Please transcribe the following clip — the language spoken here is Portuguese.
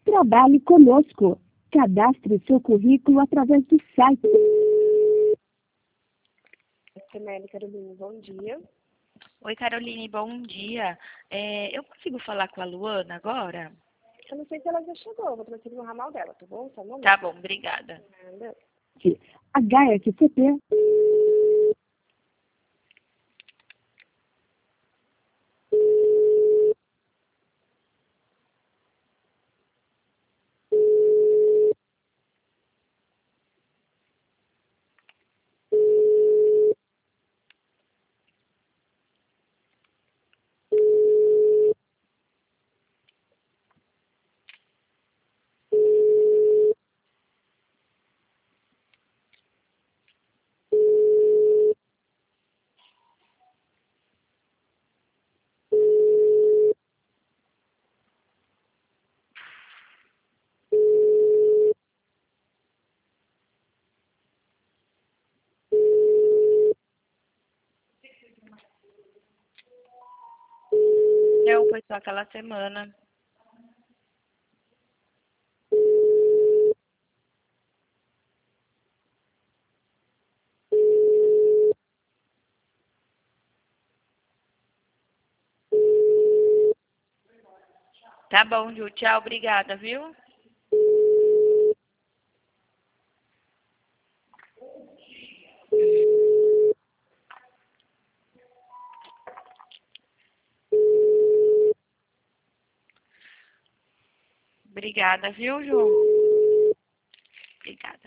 Trabalhe conosco. Cadastre seu currículo através do site. Caroline, bom dia. Oi, Caroline, bom dia. Eu consigo falar com a Luana agora? Eu não sei se ela já chegou, vou transferir no ramal dela, tá bom? Só um momento. Tá bom, obrigada. Nada. HSCP. Não, foi só aquela semana. Tá bom, Ju. Tchau, obrigada, viu? Obrigada, viu, Ju? Obrigada.